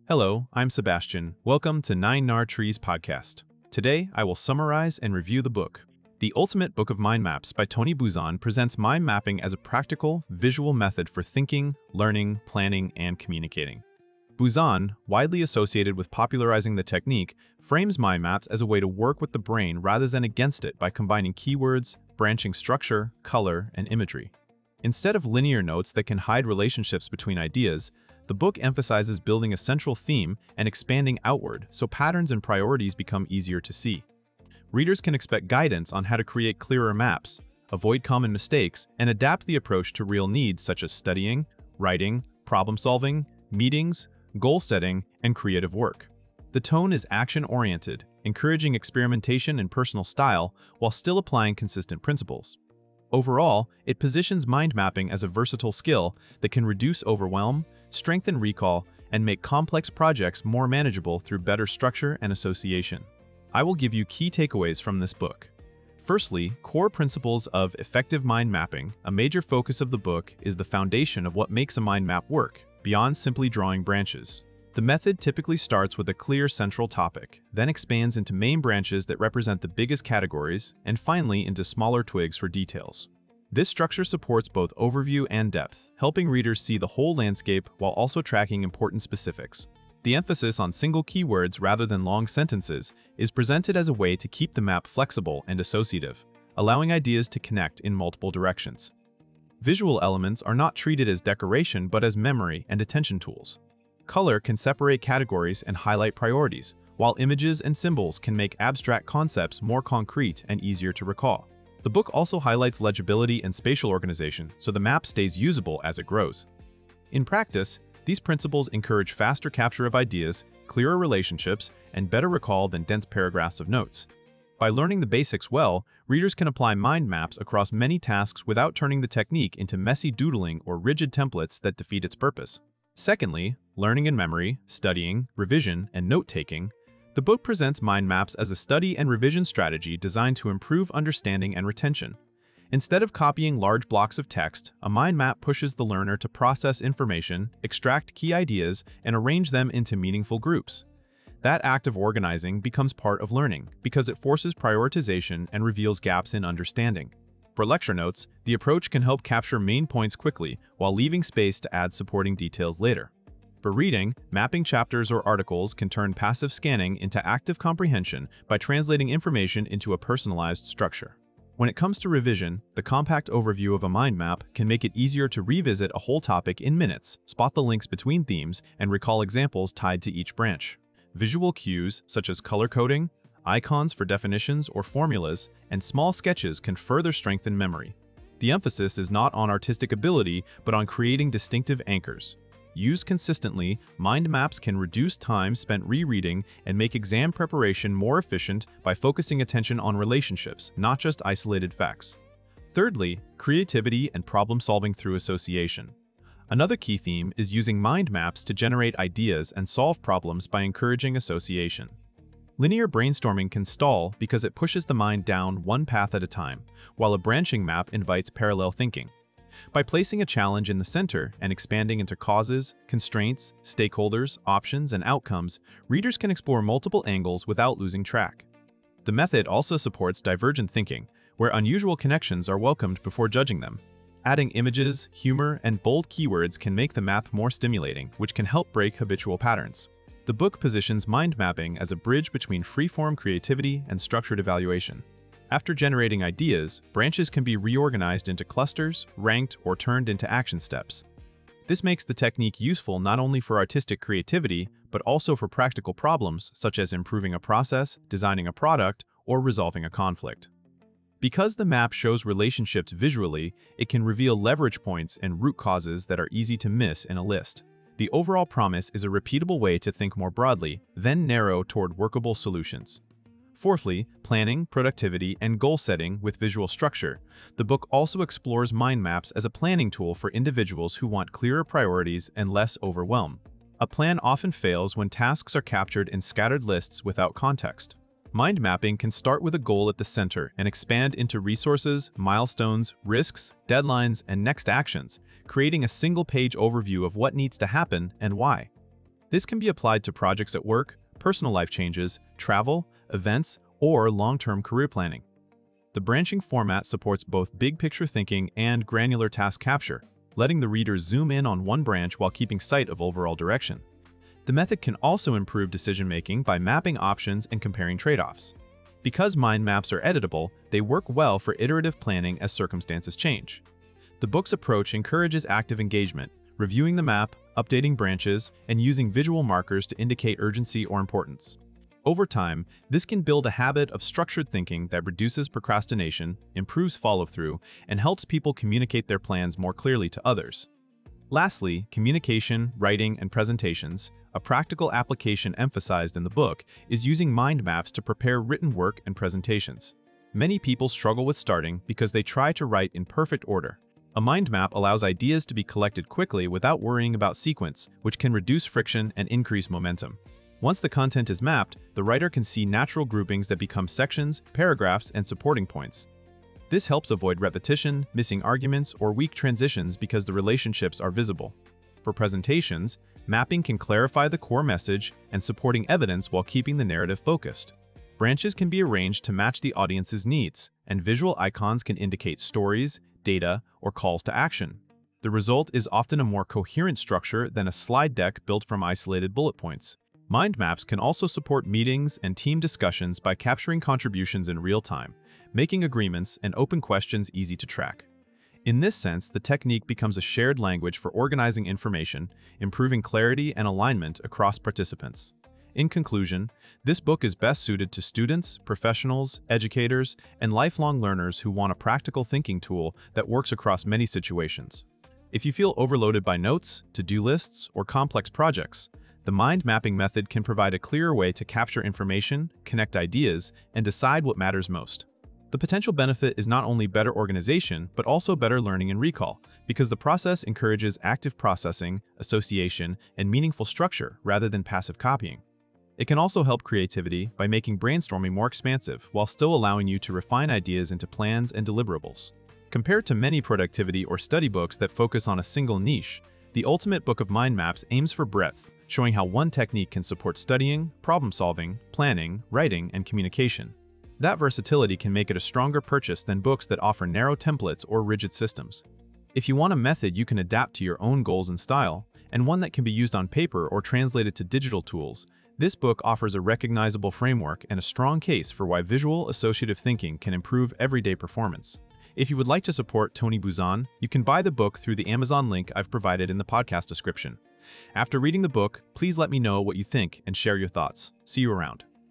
Hello, I'm Sebastian. Welcome to Nine Nar Trees podcast. Today, I will summarize and review the book. The Ultimate Book of Mind Maps by Tony Buzan presents mind mapping as a practical, visual method for thinking, learning, planning, and communicating. Buzan, widely associated with popularizing the technique, frames mind maps as a way to work with the brain rather than against it by combining keywords, branching structure, color, and imagery. Instead of linear notes that can hide relationships between ideas, the book emphasizes building a central theme and expanding outward so patterns and priorities become easier to see. Readers can expect guidance on how to create clearer maps, avoid common mistakes, and adapt the approach to real needs such as studying, writing, problem-solving, meetings, goal setting, and creative work. The tone is action-oriented, encouraging experimentation and personal style while still applying consistent principles. Overall, it positions mind mapping as a versatile skill that can reduce overwhelm, strengthen recall, and make complex projects more manageable through better structure and association. I will give you key takeaways from this book. Firstly, core principles of effective mind mapping. A major focus of the book is the foundation of what makes a mind map work, beyond simply drawing branches. The method typically starts with a clear central topic, then expands into main branches that represent the biggest categories, and finally into smaller twigs for details. This structure supports both overview and depth, helping readers see the whole landscape while also tracking important specifics. The emphasis on single keywords rather than long sentences is presented as a way to keep the map flexible and associative, allowing ideas to connect in multiple directions. Visual elements are not treated as decoration but as memory and attention tools. Color can separate categories and highlight priorities, while images and symbols can make abstract concepts more concrete and easier to recall. The book also highlights legibility and spatial organization, so the map stays usable as it grows. In practice, these principles encourage faster capture of ideas, clearer relationships, and better recall than dense paragraphs of notes. By learning the basics well, readers can apply mind maps across many tasks without turning the technique into messy doodling or rigid templates that defeat its purpose. Secondly, learning and memory, studying, revision, and note-taking. The book presents mind maps as a study and revision strategy designed to improve understanding and retention. Instead of copying large blocks of text, a mind map pushes the learner to process information, extract key ideas, and arrange them into meaningful groups. That act of organizing becomes part of learning because it forces prioritization and reveals gaps in understanding. For lecture notes, the approach can help capture main points quickly while leaving space to add supporting details later. For reading, mapping chapters or articles can turn passive scanning into active comprehension by translating information into a personalized structure. When it comes to revision, the compact overview of a mind map can make it easier to revisit a whole topic in minutes, spot the links between themes, and recall examples tied to each branch. Visual cues, such as color coding, icons for definitions or formulas, and small sketches can further strengthen memory. The emphasis is not on artistic ability, but on creating distinctive anchors. Used consistently, mind maps can reduce time spent rereading and make exam preparation more efficient by focusing attention on relationships, not just isolated facts. Thirdly, creativity and problem-solving through association. Another key theme is using mind maps to generate ideas and solve problems by encouraging association. Linear brainstorming can stall because it pushes the mind down one path at a time, while a branching map invites parallel thinking. By placing a challenge in the center and expanding into causes, constraints, stakeholders, options, and outcomes, readers can explore multiple angles without losing track. The method also supports divergent thinking, where unusual connections are welcomed before judging them. Adding images, humor, and bold keywords can make the map more stimulating, which can help break habitual patterns. The book positions mind mapping as a bridge between free-form creativity and structured evaluation. After generating ideas, branches can be reorganized into clusters, ranked, or turned into action steps. This makes the technique useful not only for artistic creativity, but also for practical problems such as improving a process, designing a product, or resolving a conflict. Because the map shows relationships visually, it can reveal leverage points and root causes that are easy to miss in a list. The overall promise is a repeatable way to think more broadly, then narrow toward workable solutions. Fourthly, planning, productivity, and goal setting with visual structure. The book also explores mind maps as a planning tool for individuals who want clearer priorities and less overwhelm. A plan often fails when tasks are captured in scattered lists without context. Mind mapping can start with a goal at the center and expand into resources, milestones, risks, deadlines, and next actions, creating a single-page overview of what needs to happen and why. This can be applied to projects at work, personal life changes, travel, events, or long-term career planning. The branching format supports both big-picture thinking and granular task capture, letting the reader zoom in on one branch while keeping sight of overall direction. The method can also improve decision-making by mapping options and comparing trade-offs. Because mind maps are editable, they work well for iterative planning as circumstances change. The book's approach encourages active engagement, reviewing the map, updating branches, and using visual markers to indicate urgency or importance. Over time, this can build a habit of structured thinking that reduces procrastination, improves follow-through, and helps people communicate their plans more clearly to others. Lastly, communication, writing, and presentations, a practical application emphasized in the book, is using mind maps to prepare written work and presentations. Many people struggle with starting because they try to write in perfect order. A mind map allows ideas to be collected quickly without worrying about sequence, which can reduce friction and increase momentum. Once the content is mapped, the writer can see natural groupings that become sections, paragraphs, and supporting points. This helps avoid repetition, missing arguments, or weak transitions because the relationships are visible. For presentations, mapping can clarify the core message and supporting evidence while keeping the narrative focused. Branches can be arranged to match the audience's needs, and visual icons can indicate stories, data, or calls to action. The result is often a more coherent structure than a slide deck built from isolated bullet points. Mind maps can also support meetings and team discussions by capturing contributions in real time, making agreements and open questions easy to track. In this sense, the technique becomes a shared language for organizing information, improving clarity and alignment across participants. In conclusion, this book is best suited to students, professionals, educators, and lifelong learners who want a practical thinking tool that works across many situations. If you feel overloaded by notes, to-do lists, or complex projects, the mind mapping method can provide a clearer way to capture information, connect ideas, and decide what matters most. The potential benefit is not only better organization, but also better learning and recall, because the process encourages active processing, association, and meaningful structure rather than passive copying. It can also help creativity by making brainstorming more expansive while still allowing you to refine ideas into plans and deliverables. Compared to many productivity or study books that focus on a single niche, the Ultimate Book of Mind Maps aims for breadth, showing how one technique can support studying, problem-solving, planning, writing, and communication. That versatility can make it a stronger purchase than books that offer narrow templates or rigid systems. If you want a method you can adapt to your own goals and style, and one that can be used on paper or translated to digital tools, this book offers a recognizable framework and a strong case for why visual associative thinking can improve everyday performance. If you would like to support Tony Buzan, you can buy the book through the Amazon link I've provided in the podcast description. After reading the book, please let me know what you think and share your thoughts. See you around.